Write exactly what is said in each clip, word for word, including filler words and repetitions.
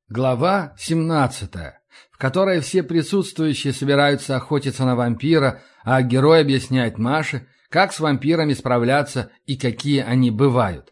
Глава семнадцатая, в которой все присутствующие собираются охотиться на вампира, а герой объясняет Маше, как с вампирами справляться и какие они бывают.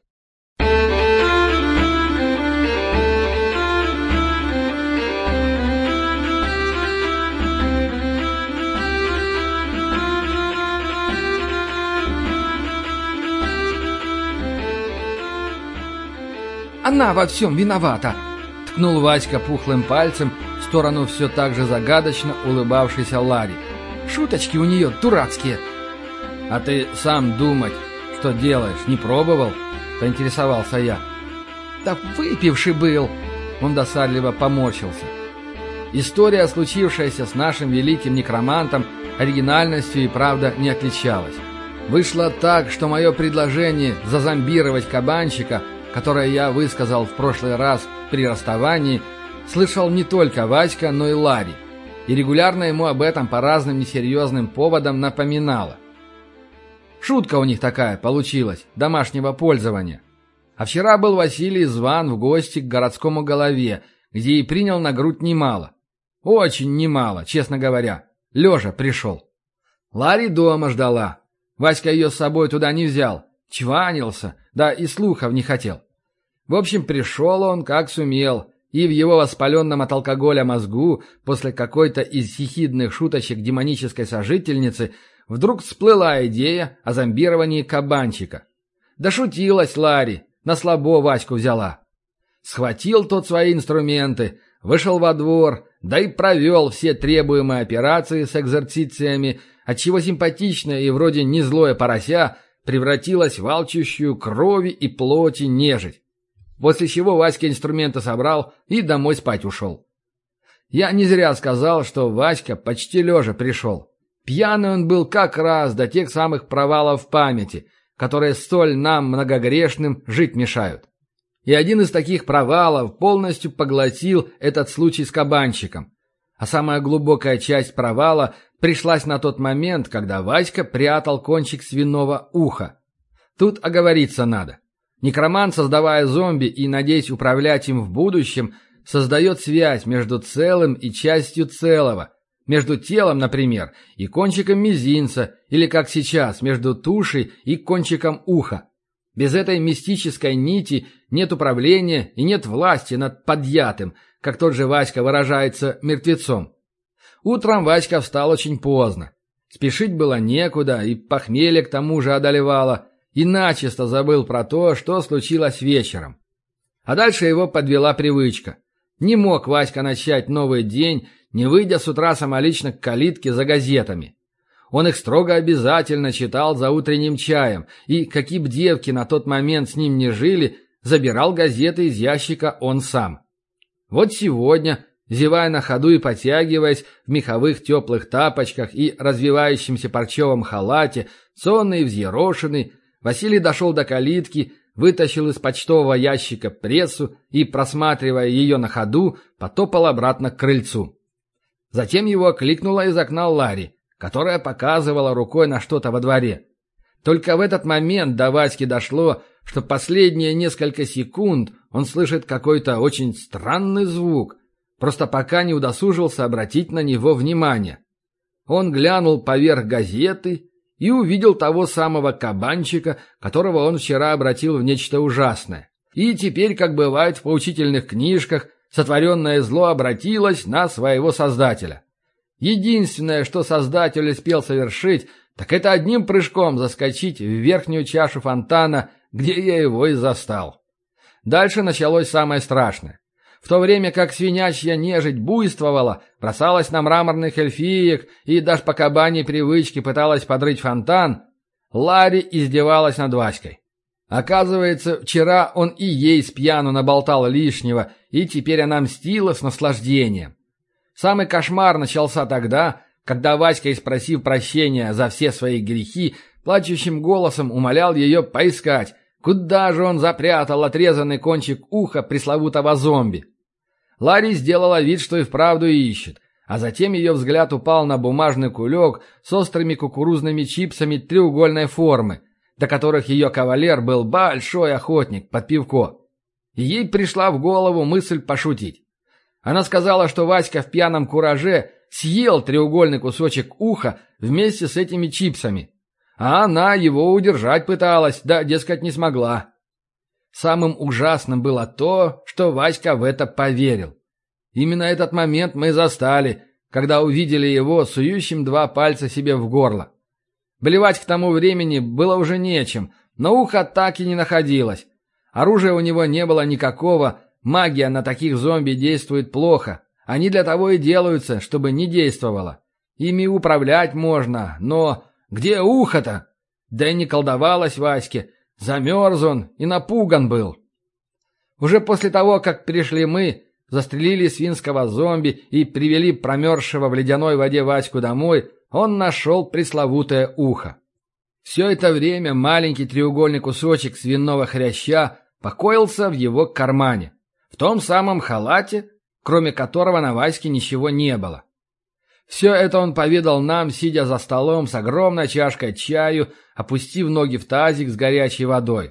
«Она во всем виновата!» — ткнул Васька пухлым пальцем в сторону все так же загадочно улыбавшейся Лари. «Шуточки у нее дурацкие!» «А ты сам думать, что делаешь, не пробовал?» — поинтересовался я. «Да выпивший был!» — он досадливо поморщился. История, случившаяся с нашим великим некромантом, оригинальностью и правда не отличалась. Вышло так, что мое предложение зазомбировать кабанчика, которое я высказал в прошлый раз при расставании, слышал не только Васька, но и Ларри, и регулярно ему об этом по разным несерьезным поводам напоминала. Шутка у них такая получилась, домашнего пользования. А вчера был Василий зван в гости к городскому голове, где и принял на грудь немало. Очень немало, честно говоря. Лежа пришел. Ларри дома ждала. Васька ее с собой туда не взял. Чванился, да и слухов не хотел. В общем, пришел он как сумел, и в его воспаленном от алкоголя мозгу после какой-то из ехидных шуточек демонической сожительницы вдруг всплыла идея о зомбировании кабанчика. Дошутилась Ларри, на слабо Ваську взяла. Схватил тот свои инструменты, вышел во двор, да и провел все требуемые операции с экзорцициями, отчего симпатичное и вроде не злое порося превратилась в алчущую крови и плоти нежить. После чего Васька инструменты собрал и домой спать ушел. Я не зря сказал, что Васька почти лежа пришел. Пьяный он был как раз до тех самых провалов в памяти, которые столь нам, многогрешным, жить мешают. И один из таких провалов полностью поглотил этот случай с кабанчиком. А самая глубокая часть провала пришлась на тот момент, когда Васька прятал кончик свиного уха. Тут оговориться надо. Некромант, создавая зомби и надеясь управлять им в будущем, создает связь между целым и частью целого, между телом, например, и кончиком мизинца, или, как сейчас, между тушей и кончиком уха. Без этой мистической нити нет управления и нет власти над подъятым, как тот же Васька выражается, мертвецом. Утром Васька встал очень поздно. Спешить было некуда, и похмелье к тому же одолевало, и начисто забыл про то, что случилось вечером. А дальше его подвела привычка. Не мог Васька начать новый день, не выйдя с утра самолично к калитке за газетами. Он их строго обязательно читал за утренним чаем, и, какие б девки на тот момент с ним не жили, забирал газеты из ящика он сам. Вот сегодня, зевая на ходу и потягиваясь в меховых теплых тапочках и развивающемся парчевом халате, сонный и взъерошенный, Василий дошел до калитки, вытащил из почтового ящика прессу и, просматривая ее на ходу, потопал обратно к крыльцу. Затем его окликнула из окна Ларри, которая показывала рукой на что-то во дворе. Только в этот момент до Васьки дошло, что последние несколько секунд он слышит какой-то очень странный звук, просто пока не удосужился обратить на него внимание. Он глянул поверх газеты и увидел того самого кабанчика, которого он вчера обратил в нечто ужасное. И теперь, как бывает в поучительных книжках, сотворенное зло обратилось на своего создателя. Единственное, что создатель успел совершить, так это одним прыжком заскочить в верхнюю чашу фонтана, где я его и застал. Дальше началось самое страшное. В то время как свинячья нежить буйствовала, бросалась на мраморных эльфиек и даже по кабаньей привычке пыталась подрыть фонтан, Ларри издевалась над Васькой. Оказывается, вчера он и ей с пьяну наболтал лишнего, и теперь она мстила с наслаждением. Самый кошмар начался тогда, когда Васька, спросив прощения за все свои грехи, плачущим голосом умолял ее поискать, куда же он запрятал отрезанный кончик уха пресловутого зомби. Ларри сделала вид, что и вправду ищет, а затем ее взгляд упал на бумажный кулек с острыми кукурузными чипсами треугольной формы, до которых ее кавалер был большой охотник под пивко. И ей пришла в голову мысль пошутить. Она сказала, что Васька в пьяном кураже съел треугольный кусочек уха вместе с этими чипсами. А она его удержать пыталась, да, дескать, не смогла. Самым ужасным было то, что Васька в это поверил. Именно этот момент мы застали, когда увидели его сующим два пальца себе в горло. Блевать к тому времени было уже нечем, но ухо так и не находилось. Оружия у него не было никакого, магия на таких зомби действует плохо. Они для того и делаются, чтобы не действовало. Ими управлять можно, но где ухо-то? Да и не колдовалось Ваське. Замерз он и напуган был. Уже после того, как пришли мы, застрелили свинского зомби и привели промерзшего в ледяной воде Ваську домой, он нашел пресловутое ухо. Все это время маленький треугольный кусочек свиного хряща покоился в его кармане, в том самом халате, кроме которого на Ваське ничего не было. Все это он поведал нам, сидя за столом с огромной чашкой чаю, опустив ноги в тазик с горячей водой.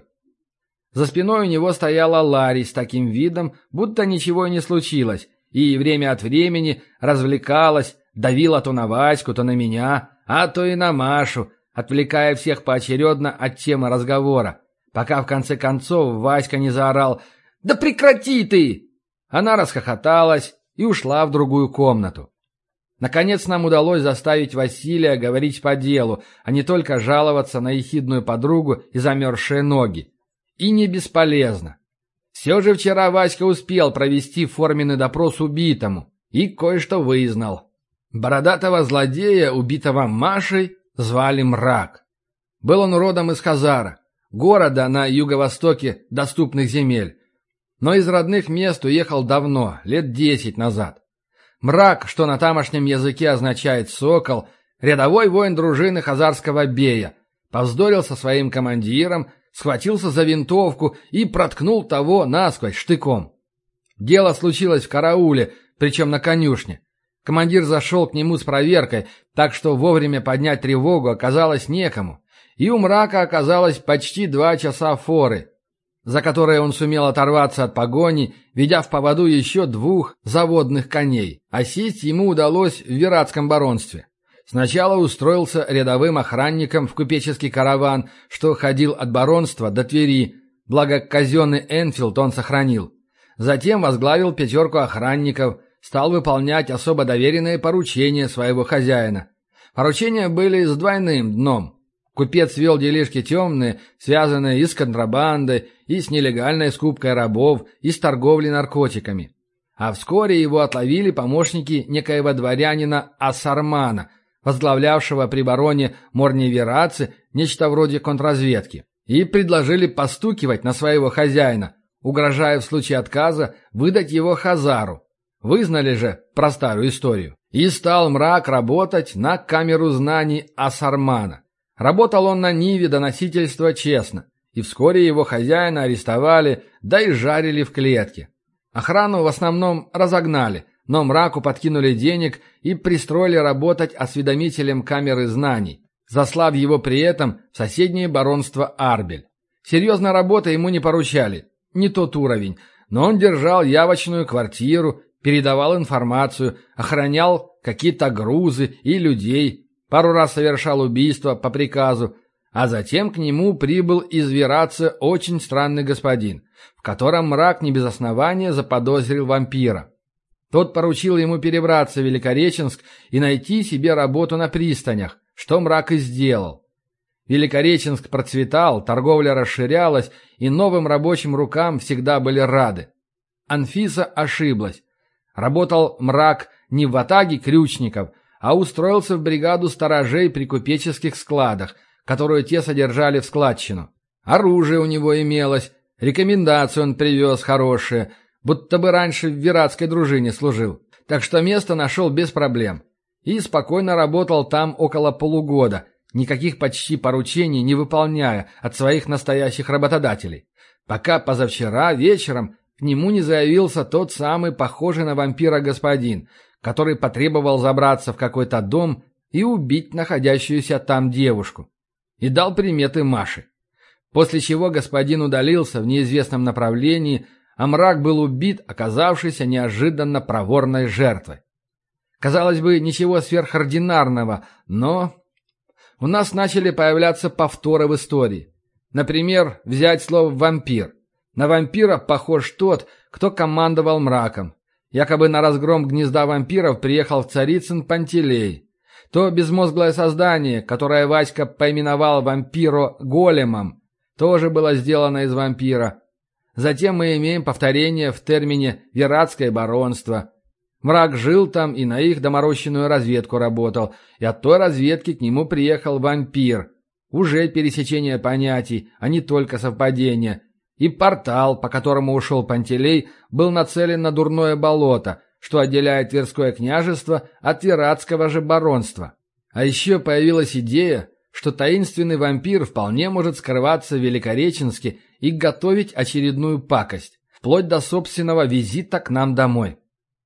За спиной у него стояла Ларри с таким видом, будто ничего и не случилось, и время от времени развлекалась, давила то на Ваську, то на меня, а то и на Машу, отвлекая всех поочередно от темы разговора, пока в конце концов Васька не заорал «Да прекрати ты!». Она расхохоталась и ушла в другую комнату. Наконец нам удалось заставить Василия говорить по делу, а не только жаловаться на ехидную подругу и замерзшие ноги. И не бесполезно. Все же вчера Васька успел провести форменный допрос убитому и кое-что вызнал. Бородатого злодея, убитого Машей, звали Мрак. Был он родом из Хазара, города на юго-востоке доступных земель, но из родных мест уехал давно, лет десять назад. Мрак, что на тамошнем языке означает «сокол», рядовой воин дружины хазарского бея, повздорил со своим командиром, схватился за винтовку и проткнул того насквозь штыком. Дело случилось в карауле, причем на конюшне. Командир зашел к нему с проверкой, так что вовремя поднять тревогу оказалось некому, и у Мрака оказалось почти два часа форы, за которые он сумел оторваться от погони, ведя в поводу еще двух заводных коней, а сесть ему удалось в виратском баронстве. Сначала устроился рядовым охранником в купеческий караван, что ходил от баронства до Твери, благо казенный Энфилд он сохранил. Затем возглавил пятерку охранников, стал выполнять особо доверенные поручения своего хозяина. Поручения были с двойным дном. Купец вел делишки темные, связанные и с контрабандой, и с нелегальной скупкой рабов, и с торговлей наркотиками. А вскоре его отловили помощники некоего дворянина Асармана, возглавлявшего при бароне Морневераце нечто вроде контрразведки, и предложили постукивать на своего хозяина, угрожая в случае отказа выдать его Хазару. Вы знали же про старую историю. И стал Мрак работать на камеру знаний Асармана. Работал он на ниве доносительства честно, и вскоре его хозяина арестовали, да и жарили в клетке. Охрану в основном разогнали, но Мраку подкинули денег и пристроили работать осведомителем камеры знаний, заслав его при этом в соседнее баронство Арбель. Серьезной работы ему не поручали, не тот уровень, но он держал явочную квартиру, передавал информацию, охранял какие-то грузы и людей, пару раз совершал убийство по приказу, а затем к нему прибыл из Виратца очень странный господин, в котором Мрак не без основания заподозрил вампира. Тот поручил ему перебраться в Великореченск и найти себе работу на пристанях, что Мрак и сделал. Великореченск процветал, торговля расширялась, и новым рабочим рукам всегда были рады. Анфиса ошиблась. Работал Мрак не в ватаге крючников, а устроился в бригаду сторожей при купеческих складах, которую те содержали в складчину. Оружие у него имелось, рекомендации он привез хорошие, будто бы раньше в виратской дружине служил. Так что место нашел без проблем. И спокойно работал там около полугода, никаких почти поручений не выполняя от своих настоящих работодателей. Пока позавчера вечером к нему не заявился тот самый похожий на вампира господин, который потребовал забраться в какой-то дом и убить находящуюся там девушку. И дал приметы Маше. После чего господин удалился в неизвестном направлении, а мрак был убит, оказавшийся неожиданно проворной жертвой. Казалось бы, ничего сверхординарного, но у нас начали появляться повторы в истории. Например, взять слово «вампир». На вампира похож тот, кто командовал мраком. Якобы на разгром гнезда вампиров приехал в Царицын Пантелей. То безмозглое создание, которое Васька поименовал вампиро-големом, тоже было сделано из вампира. Затем мы имеем повторение в термине «вератское баронство». Мрак жил там и на их доморощенную разведку работал, и от той разведки к нему приехал вампир. Уже пересечение понятий, а не только совпадение. И портал, по которому ушел Пантелей, был нацелен на дурное болото, что отделяет Тверское княжество от Вератского же баронства. А еще появилась идея, что таинственный вампир вполне может скрываться в Великореченске и готовить очередную пакость, вплоть до собственного визита к нам домой.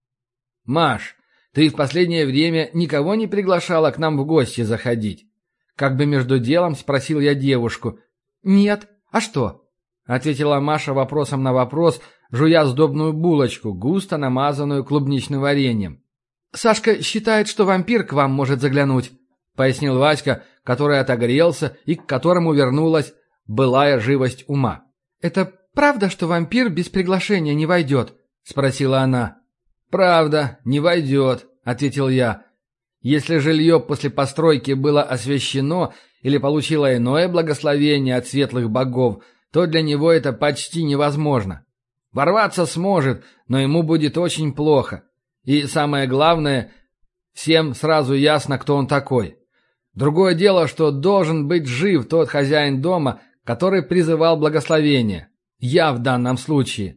«Маш, ты в последнее время никого не приглашала к нам в гости заходить?» Как бы между делом спросил я девушку. «Нет. А что?» Ответила Маша вопросом на вопрос, жуя сдобную булочку, густо намазанную клубничным вареньем. «Сашка считает, что вампир к вам может заглянуть», пояснил Васька, который отогрелся и к которому вернулась былая живость ума. «Это правда, что вампир без приглашения не войдет?» спросила она. «Правда, не войдет», — ответил я. «Если жилье после постройки было освящено или получило иное благословение от светлых богов, то для него это почти невозможно. Ворваться сможет, но ему будет очень плохо. И самое главное, всем сразу ясно, кто он такой. Другое дело, что должен быть жив тот хозяин дома, который призывал благословение. Я в данном случае».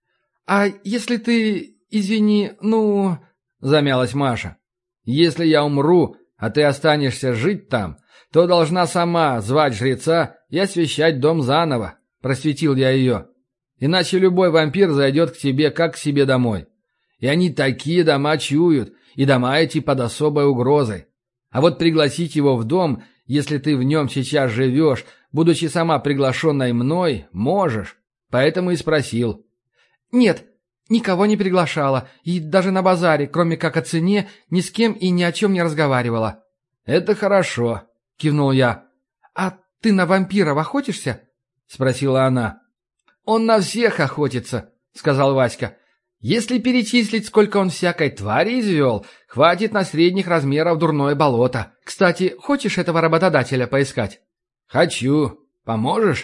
«А если ты... «Извини, ну...» — замялась Маша. «Если я умру, а ты останешься жить там, то должна сама звать жреца и освящать дом заново», — просветил я ее. «Иначе любой вампир зайдет к тебе, как к себе домой. И они такие дома чуют, и дома эти под особой угрозой. А вот пригласить его в дом, если ты в нем сейчас живешь, будучи сама приглашенной мной, можешь. Поэтому и спросил». «Нет, никого не приглашала, и даже на базаре, кроме как о цене, ни с кем и ни о чем не разговаривала». «Это хорошо», — кивнул я. «А ты на вампиров охотишься?» — спросила она. «Он на всех охотится», — сказал Васька. «Если перечислить, сколько он всякой твари извел, хватит на средних размеров дурное болото. Кстати, хочешь этого работодателя поискать?» «Хочу. Поможешь?»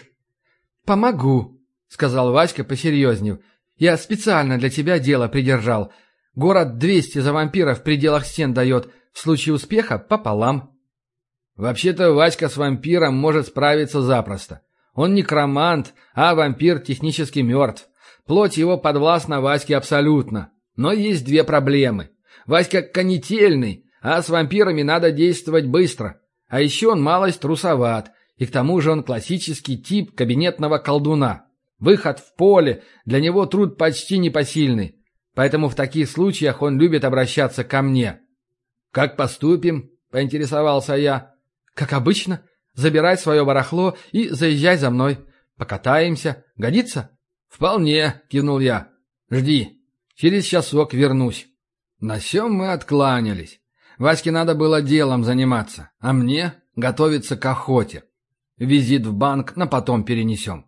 «Помогу», — сказал Васька, посерьезнев. «Я специально для тебя дело придержал. Город двести за вампира в пределах стен дает. В случае успеха пополам». «Вообще-то Васька с вампиром может справиться запросто. Он некромант, а вампир технически мертв. Плоть его подвластна Ваське абсолютно. Но есть две проблемы. Васька конетельный, а с вампирами надо действовать быстро. А еще он малость трусоват, и к тому же он классический тип кабинетного колдуна. Выход в поле для него труд почти непосильный, поэтому в таких случаях он любит обращаться ко мне. «Как поступим?» — поинтересовался я. «Как обычно. Забирай свое барахло и заезжай за мной. Покатаемся. Годится?» «Вполне», — кивнул я. «Жди. Через часок вернусь». На сём мы откланялись. Ваське надо было делом заниматься, а мне готовиться к охоте. Визит в банк на потом перенесем.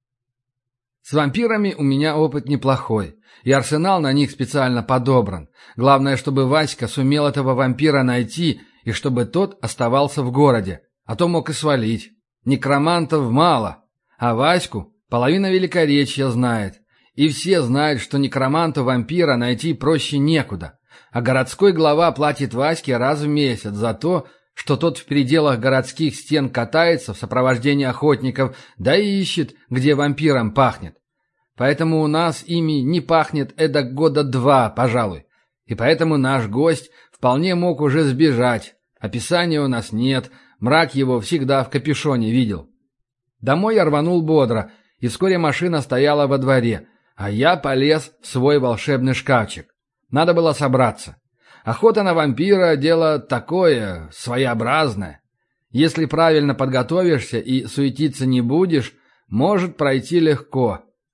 С вампирами у меня опыт неплохой, и арсенал на них специально подобран. Главное, чтобы Васька сумел этого вампира найти, и чтобы тот оставался в городе, а то мог и свалить. Некромантов мало, а Ваську половина Великоречья знает. И все знают, что некроманту вампира найти проще некуда. А городской глава платит Ваське раз в месяц за то, что тот в пределах городских стен катается в сопровождении охотников, да и ищет, где вампиром пахнет. Поэтому у нас ими не пахнет эдак года два, пожалуй. И поэтому наш гость вполне мог уже сбежать. Описания у нас нет, мрак его всегда в капюшоне видел. Домой я рванул бодро, и вскоре машина стояла во дворе, а я полез в свой волшебный шкафчик. Надо было собраться. Охота на вампира – дело такое, своеобразное. Если правильно подготовишься и суетиться не будешь, может пройти легко.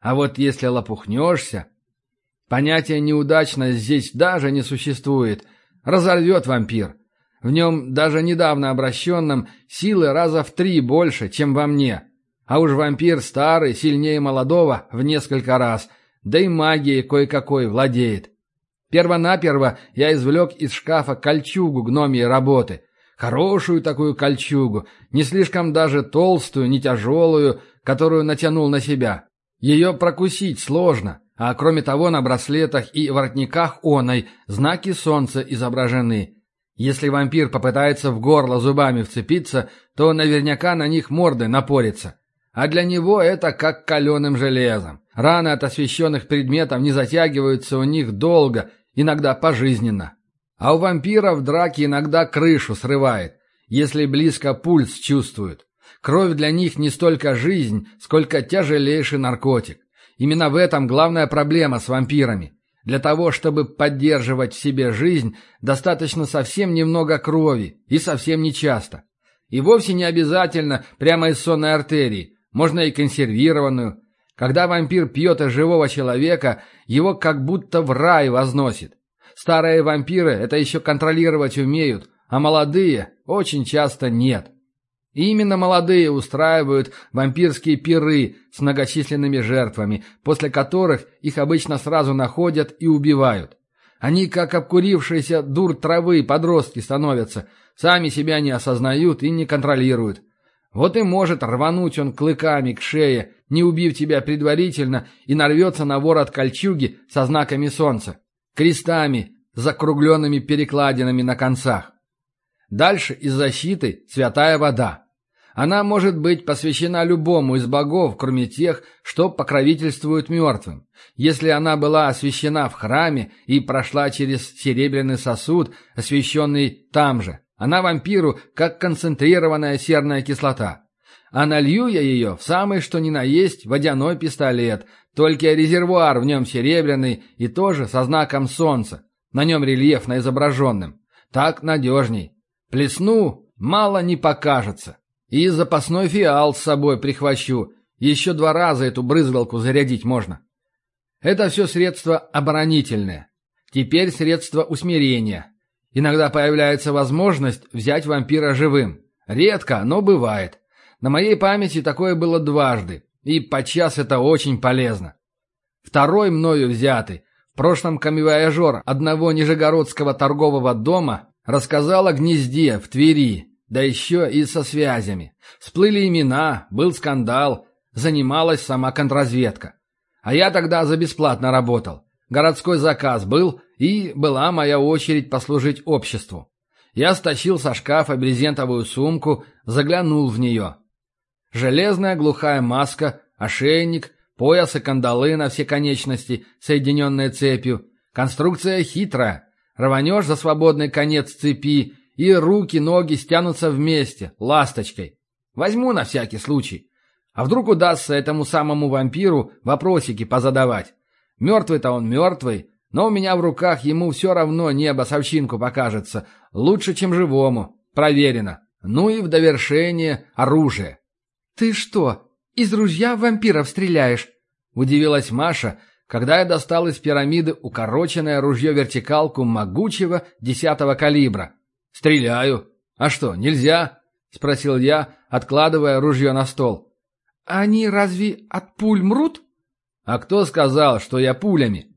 А вот если лопухнешься... Понятие «неудачно» здесь даже не существует. Разорвет вампир. В нем, даже недавно обращенном, силы раза в три больше, чем во мне. А уж вампир старый, сильнее молодого в несколько раз, да и магией кое-какой владеет. Первонаперво я извлек из шкафа кольчугу гномьей работы. Хорошую такую кольчугу, не слишком даже толстую, не тяжелую, которую натянул на себя. Ее прокусить сложно, а кроме того на браслетах и воротниках оной знаки солнца изображены. Если вампир попытается в горло зубами вцепиться, то наверняка на них мордой напорится. А для него это как каленым железом. Раны от освещенных предметов не затягиваются у них долго, иногда пожизненно. А у вампиров драки иногда крышу срывает, если близко пульс чувствуют. Кровь для них не столько жизнь, сколько тяжелейший наркотик. Именно в этом главная проблема с вампирами. Для того, чтобы поддерживать в себе жизнь, достаточно совсем немного крови и совсем нечасто. И вовсе не обязательно прямо из сонной артерии, можно и консервированную. Когда вампир пьет из живого человека, его как будто в рай возносит. Старые вампиры это еще контролировать умеют, а молодые очень часто нет. И именно молодые устраивают вампирские пиры с многочисленными жертвами, после которых их обычно сразу находят и убивают. Они, как обкурившиеся дур травы подростки становятся, сами себя не осознают и не контролируют. Вот и может рвануть он клыками к шее, не убив тебя предварительно, и нарвется на ворот кольчуги со знаками солнца, крестами с закругленными перекладинами на концах. Дальше из защиты святая вода. Она может быть посвящена любому из богов, кроме тех, что покровительствуют мертвым. Если она была освящена в храме и прошла через серебряный сосуд, освященный там же, она вампиру как концентрированная серная кислота. А налью я ее в самый что ни на есть водяной пистолет, только резервуар в нем серебряный и тоже со знаком солнца, на нем рельефно изображенным. Так надежней. Плесну, мало не покажется. И запасной фиал с собой прихвачу. Еще два раза эту брызгалку зарядить можно. Это все средства оборонительные. Теперь средства усмирения. Иногда появляется возможность взять вампира живым. Редко, но бывает. На моей памяти такое было дважды. И подчас это очень полезно. Второй мною взятый. В прошлом камевояжер одного нижегородского торгового дома рассказал о гнезде в Твери. Да еще и со связями. Всплыли имена, был скандал, занималась сама контрразведка. А я тогда за бесплатно работал. Городской заказ был, и была моя очередь послужить обществу. Я стащил со шкафа брезентовую сумку, заглянул в нее. Железная глухая маска, ошейник, пояс и кандалы на все конечности, соединенные цепью. Конструкция хитрая. Рванешь за свободный конец цепи, и руки-ноги стянутся вместе, ласточкой. Возьму на всякий случай. А вдруг удастся этому самому вампиру вопросики позадавать? Мертвый-то он мертвый, но у меня в руках ему все равно небо совчинку покажется. Лучше, чем живому. Проверено. Ну и в довершение оружие. «Ты что, из ружья в вампиров стреляешь?» Удивилась Маша, когда я достал из пирамиды укороченное ружье-вертикалку могучего десятого калибра. «Стреляю. А что, нельзя?» — спросил я, откладывая ружье на стол. «Они разве от пуль мрут?» «А кто сказал, что я пулями?»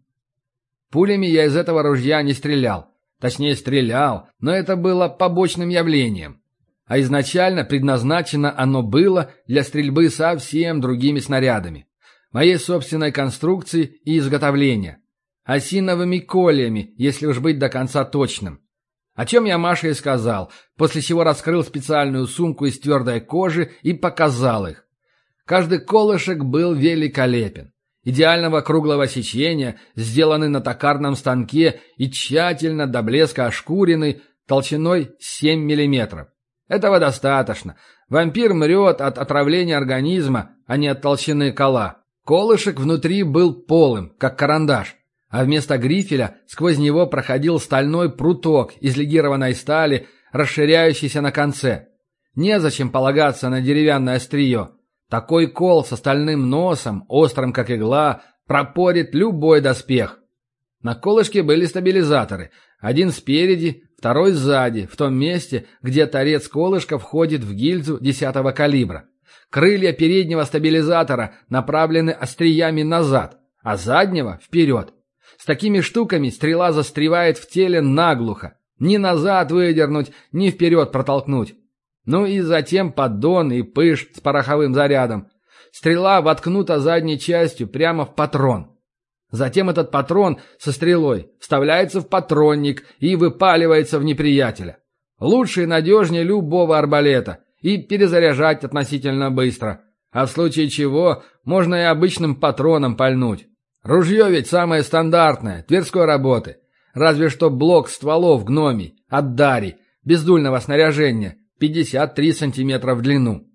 Пулями я из этого ружья не стрелял. Точнее, стрелял, но это было побочным явлением. А изначально предназначено оно было для стрельбы совсем другими снарядами. Моей собственной конструкции и изготовления. Осиновыми кольями, если уж быть до конца точным. О чем я Маше и сказал, после чего раскрыл специальную сумку из твердой кожи и показал их. Каждый колышек был великолепен. Идеального круглого сечения, сделанный на токарном станке и тщательно до блеска ошкуренный, толщиной семь миллиметров. Этого достаточно. Вампир мрет от отравления организма, а не от толщины кола. Колышек внутри был полым, как карандаш. А вместо грифеля сквозь него проходил стальной пруток из легированной стали, расширяющийся на конце. Незачем полагаться на деревянное острие. Такой кол с остальным носом, острым как игла, пропорит любой доспех. На колышке были стабилизаторы. Один спереди, второй сзади, в том месте, где торец колышка входит в гильзу десятого калибра. Крылья переднего стабилизатора направлены остриями назад, а заднего – вперед. С такими штуками стрела застревает в теле наглухо. Ни назад выдернуть, ни вперед протолкнуть. Ну и затем поддон и пыш с пороховым зарядом. Стрела воткнута задней частью прямо в патрон. Затем этот патрон со стрелой вставляется в патронник и выпаливается в неприятеля. Лучше и надежнее любого арбалета. И перезаряжать относительно быстро. А в случае чего можно и обычным патроном пальнуть. Ружье ведь самое стандартное, тверской работы. Разве что блок стволов гномий, от Дари, бездульного снаряжения, пятьдесят три сантиметра в длину.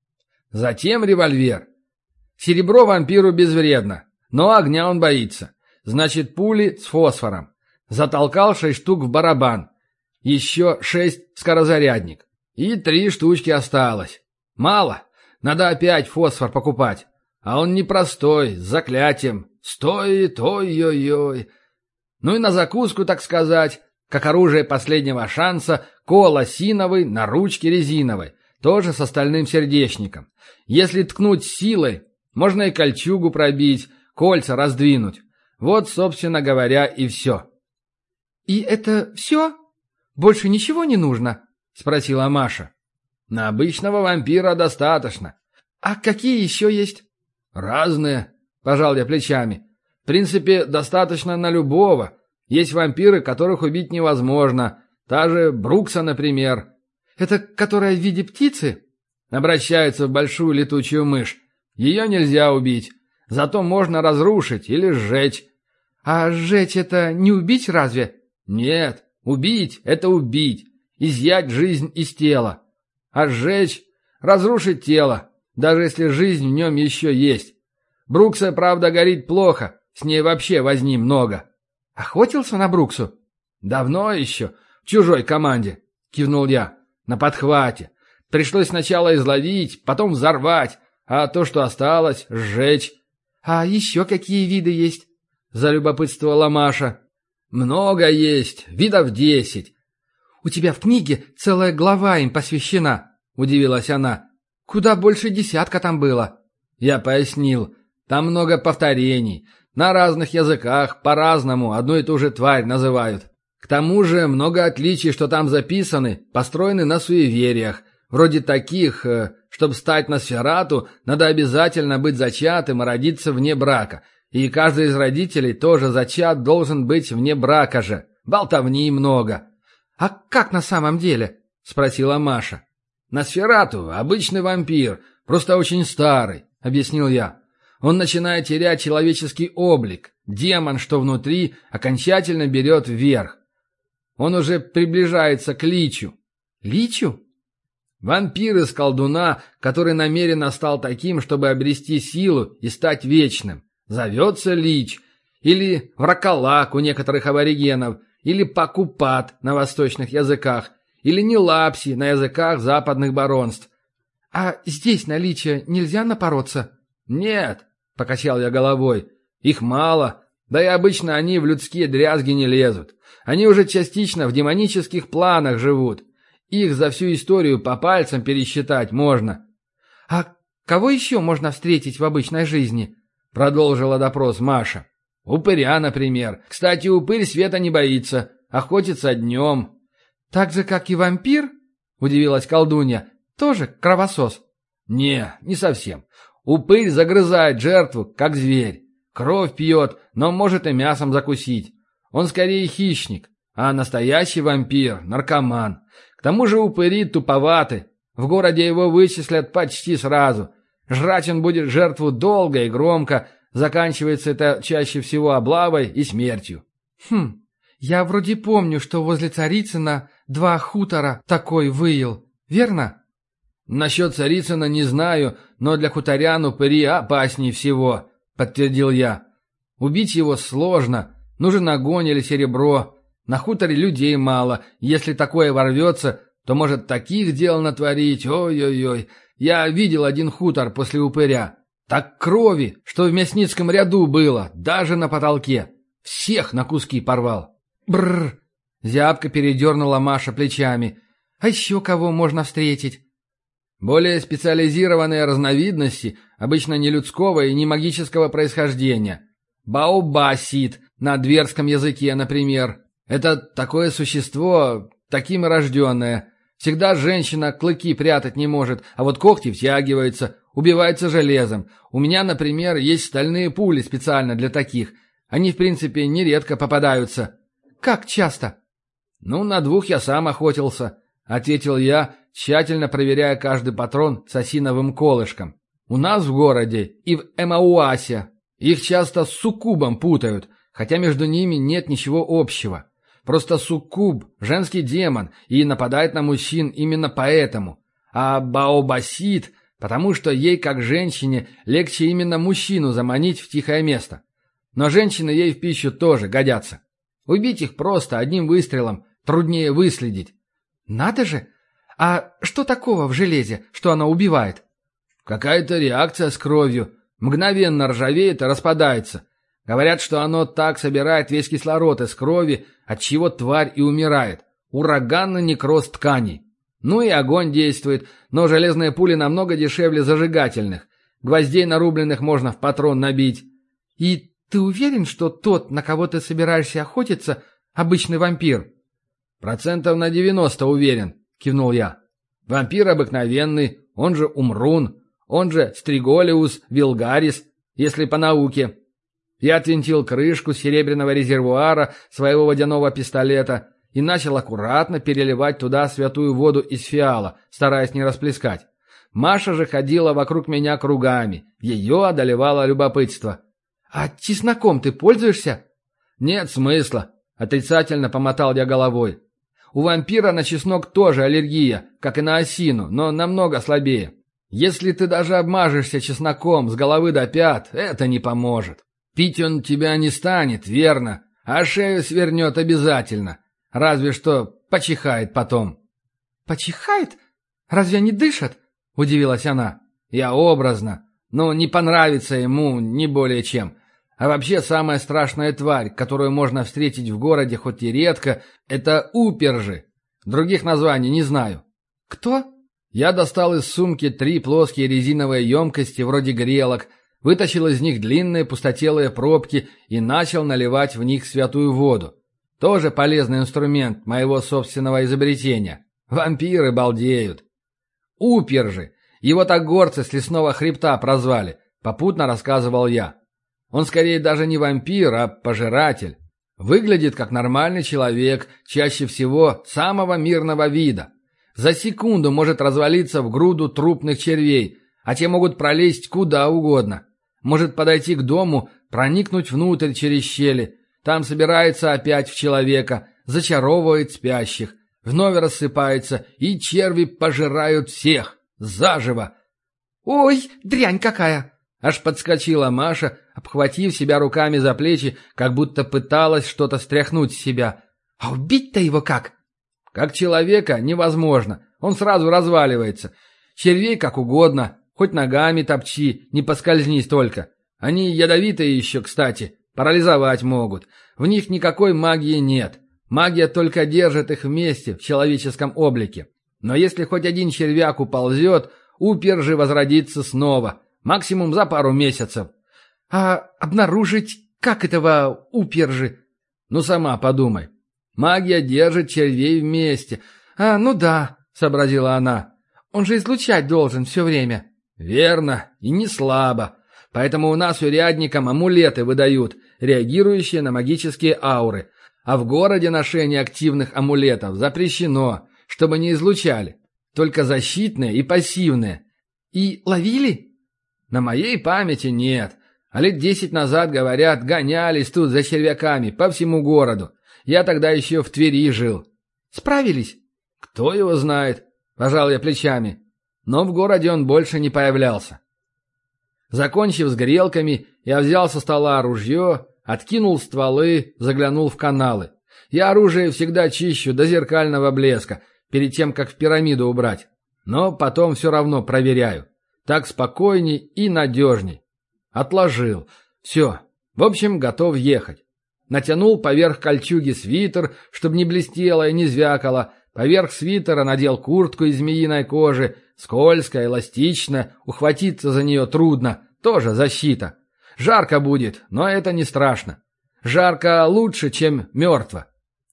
Затем револьвер. Серебро вампиру безвредно, но огня он боится. Значит, пули с фосфором. Затолкал шесть штук в барабан. Еще шесть в скорозарядник. И три штучки осталось. Мало. Надо опять фосфор покупать. А он непростой, с заклятием. Стоит, ой-ой-ой. Ну и на закуску, так сказать, как оружие последнего шанса, кол осиновый на ручке резиновой, тоже с остальным сердечником. Если ткнуть силой, можно и кольчугу пробить, кольца раздвинуть. Вот, собственно говоря, и все. «И это все? Больше ничего не нужно?» — спросила Маша. «На обычного вампира достаточно». «А какие еще есть?» «Разные», — пожал я плечами. «В принципе, достаточно на любого. Есть вампиры, которых убить невозможно. Та же Брукса, например». «Это которая в виде птицы?» «Обращается в большую летучую мышь. Ее нельзя убить. Зато можно разрушить или сжечь». «А сжечь — это не убить разве?» «Нет, убить — это убить. Изъять жизнь из тела. А сжечь — разрушить тело, даже если жизнь в нем еще есть. Брукса, правда, горит плохо, с ней вообще возни много». «Охотился на Бруксу?» «Давно еще, в чужой команде», — кивнул я. «На подхвате. Пришлось сначала изловить, потом взорвать, а то, что осталось, сжечь». «А еще какие виды есть?» — залюбопытствовала Маша. «Много есть, видов десять». «У тебя в книге целая глава им посвящена», — удивилась она. «Куда больше десятка там было». Я пояснил. Там много повторений. На разных языках по-разному одну и ту же тварь называют. К тому же много отличий, что там записаны, построены на суевериях. Вроде таких, чтобы стать Носферату, надо обязательно быть зачатым и родиться вне брака. И каждый из родителей тоже зачат должен быть вне брака же. Болтовни много. «А как на самом деле?» — спросила Маша. «Носферату — обычный вампир, просто очень старый», — объяснил я. «Он начинает терять человеческий облик. Демон, что внутри, окончательно берет вверх. Он уже приближается к личу». «Личу?» «Вампир из колдуна, который намеренно стал таким, чтобы обрести силу и стать вечным. Зовется лич. Или враколак у некоторых аборигенов. Или пакупат на восточных языках, или нелапси на языках западных баронств». «А здесь на лича нельзя напороться?» «Нет», — покачал я головой, — «их мало, да и обычно они в людские дрязги не лезут. Они уже частично в демонических планах живут. Их за всю историю по пальцам пересчитать можно». «А кого еще можно встретить в обычной жизни?» — продолжила допрос Маша. «Упыря, например. Кстати, упырь света не боится, охотится днем». «Так же, как и вампир?» — удивилась колдунья. «Тоже кровосос?» «Не, не совсем. Упырь загрызает жертву, как зверь. Кровь пьет, но может и мясом закусить. Он скорее хищник, а настоящий вампир — наркоман. К тому же упыри туповаты. В городе его вычислят почти сразу. Жрать он будет жертву долго и громко. Заканчивается это чаще всего облавой и смертью». «Хм, я вроде помню, что возле Царицына два хутора такой выел, верно?» «Насчет Царицына не знаю, но для хуторян упыри опаснее всего», — подтвердил я. «Убить его сложно, нужен огонь или серебро. На хуторе людей мало, если такое ворвется, то может таких дел натворить, ой-ой-ой. Я видел один хутор после упыря. Так крови, что в мясницком ряду было, даже на потолке. Всех на куски порвал. Бррр. Зябко передернула Маша плечами. А еще кого можно встретить? Более специализированные разновидности, обычно не людского и не магического происхождения. Баобасит на дверском языке, например. Это такое существо, таким и рожденное. Всегда женщина клыки прятать не может, а вот когти втягиваются, убиваются железом. У меня, например, есть стальные пули специально для таких. Они, в принципе, нередко попадаются. Как часто? Ну, на двух я сам охотился, ответил я, тщательно проверяя каждый патрон с осиновым колышком. У нас в городе и в Эмауасе их часто с суккубом путают, хотя между ними нет ничего общего. Просто суккуб – женский демон и нападает на мужчин именно поэтому. А баобасит – потому что ей, как женщине, легче именно мужчину заманить в тихое место. Но женщины ей в пищу тоже годятся. Убить их просто одним выстрелом труднее выследить. Надо же! А что такого в железе, что оно убивает? Какая-то реакция с кровью. Мгновенно ржавеет и распадается. Говорят, что оно так собирает весь кислород из крови, отчего тварь и умирает. Ураганный некроз тканей. Ну и огонь действует, но железные пули намного дешевле зажигательных. Гвоздей нарубленных можно в патрон набить. И ты уверен, что тот, на кого ты собираешься охотиться, обычный вампир? Процентов на девяносто уверен, кивнул я. Вампир обыкновенный, он же Умрун, он же Стриголиус Вилгарис, если по науке. Я отвинтил крышку серебряного резервуара своего водяного пистолета и начал аккуратно переливать туда святую воду из фиала, стараясь не расплескать. Маша же ходила вокруг меня кругами. Ее одолевало любопытство. «А чесноком ты пользуешься?» «Нет смысла», — отрицательно помотал я головой. «У вампира на чеснок тоже аллергия, как и на осину, но намного слабее. Если ты даже обмажешься чесноком с головы до пят, это не поможет. Пить он тебя не станет, верно, а шею свернет обязательно. Разве что почихает потом». «Почихает? Разве они дышат?» — удивилась она. «Я образно. Но не понравится ему, не более чем. А вообще самая страшная тварь, которую можно встретить в городе хоть и редко, это упержи. Других названий не знаю». «Кто?» Я достал из сумки три плоские резиновые емкости вроде грелок, вытащил из них длинные пустотелые пробки и начал наливать в них святую воду. Тоже полезный инструмент моего собственного изобретения. Вампиры балдеют. Упержи. Его так горцы с лесного хребта прозвали, попутно рассказывал я. Он скорее даже не вампир, а пожиратель. Выглядит как нормальный человек, чаще всего самого мирного вида. За секунду может развалиться в груду трупных червей, а те могут пролезть куда угодно. Может подойти к дому, проникнуть внутрь через щели. Там собирается опять в человека, зачаровывает спящих, вновь рассыпается, и черви пожирают всех. Заживо. «Ой, дрянь какая!» Аж подскочила Маша, обхватив себя руками за плечи, как будто пыталась что-то стряхнуть с себя. «А убить-то его как?» «Как человека невозможно. Он сразу разваливается. Червей как угодно. Хоть ногами топчи, не поскользнись только. Они ядовитые еще, кстати. Парализовать могут. В них никакой магии нет. Магия только держит их вместе в человеческом облике. Но если хоть один червяк уползет, упер же возродится снова. Максимум за пару месяцев». «А обнаружить как этого упержи?» «Ну, сама подумай. Магия держит червей вместе». «А, ну да», — сообразила она. «Он же излучать должен все время». «Верно, и не слабо. Поэтому у нас урядникам амулеты выдают, реагирующие на магические ауры. А в городе ношение активных амулетов запрещено, чтобы не излучали. Только защитные и пассивные». «И ловили?» «На моей памяти нет. А лет десять назад, говорят, гонялись тут за червяками по всему городу. Я тогда еще в Твери жил». «Справились?» «Кто его знает?» – пожал я плечами. Но в городе он больше не появлялся. Закончив с грелками, я взял со стола ружье, откинул стволы, заглянул в каналы. Я оружие всегда чищу до зеркального блеска, перед тем, как в пирамиду убрать. Но потом все равно проверяю. Так спокойней и надежней. Отложил. Все. В общем, готов ехать. Натянул поверх кольчуги свитер, чтобы не блестело и не звякало. Поверх свитера надел куртку из змеиной кожи. Скользкая, эластичная, ухватиться за нее трудно. Тоже защита. Жарко будет, но это не страшно. Жарко лучше, чем мертво.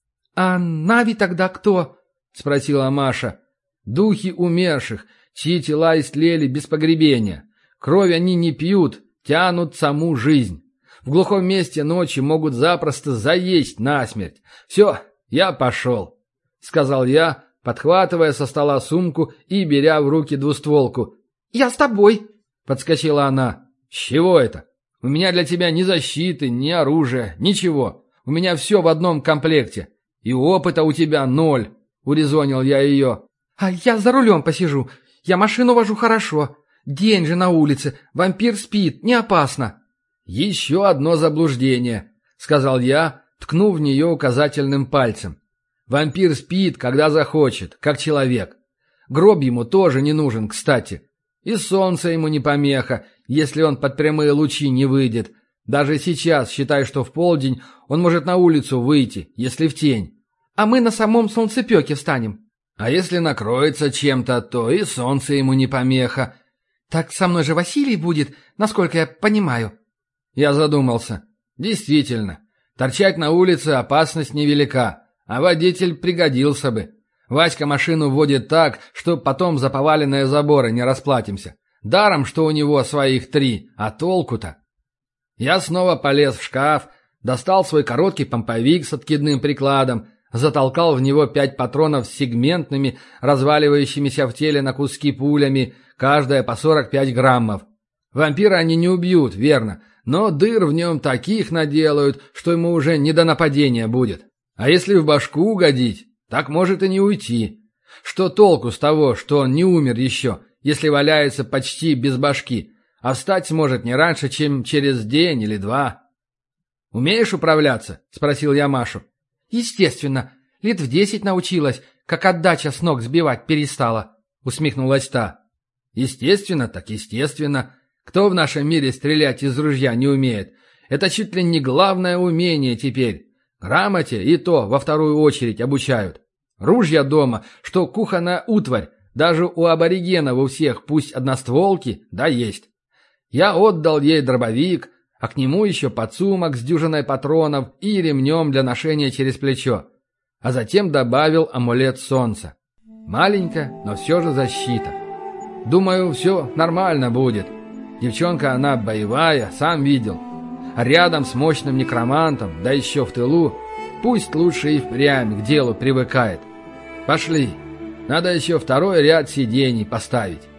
«А Нави тогда кто?» — спросила Маша. «Духи умерших, чьи тела истлели без погребения. Кровь они не пьют, тянут саму жизнь. В глухом месте ночью могут запросто заесть насмерть. Все, я пошел», — сказал я, подхватывая со стола сумку и беря в руки двустволку. «Я с тобой», — подскочила она. «С чего это? У меня для тебя ни защиты, ни оружия, ничего. У меня все в одном комплекте. И опыта у тебя ноль», — урезонил я ее. «А я за рулем посижу. Я машину вожу хорошо. День же на улице. Вампир спит. Не опасно». «Еще одно заблуждение», — сказал я, ткнув в нее указательным пальцем. «Вампир спит, когда захочет, как человек. Гроб ему тоже не нужен, кстати. И солнце ему не помеха, если он под прямые лучи не выйдет. Даже сейчас, считай, что в полдень, он может на улицу выйти, если в тень. А мы на самом солнцепеке встанем. А если накроется чем-то, то и солнце ему не помеха. Так со мной же Василий будет, насколько я понимаю». Я задумался. Действительно, торчать на улице опасность невелика, а водитель пригодился бы. Васька машину водит так, что потом за поваленные заборы не расплатимся. Даром, что у него своих три, а толку-то? Я снова полез в шкаф, достал свой короткий помповик с откидным прикладом, затолкал в него пять патронов с сегментными, разваливающимися в теле на куски пулями, каждая по сорок пять граммов. Вампира они не убьют, верно, но дыр в нем таких наделают, что ему уже не до нападения будет. А если в башку угодить, так может и не уйти. Что толку с того, что он не умер еще, если валяется почти без башки, а встать сможет не раньше, чем через день или два? «Умеешь управляться?» — спросил я Машу. «Естественно. Лет в десять научилась, как отдача с ног сбивать перестала», — усмехнулась та. «Естественно, так естественно. Кто в нашем мире стрелять из ружья не умеет? Это чуть ли не главное умение теперь. Грамоте и то во вторую очередь обучают. Ружья дома, что кухонная утварь, даже у аборигенов у всех, пусть одностволки, да есть. Я отдал ей дробовик, а к нему еще подсумок с дюжиной патронов и ремнем для ношения через плечо. А затем добавил амулет солнца. Маленькая, но все же защита. Думаю, все нормально будет. Девчонка она боевая, сам видел. А рядом с мощным некромантом, да еще в тылу, пусть лучше и впрямь к делу привыкает. Пошли, надо еще второй ряд сидений поставить.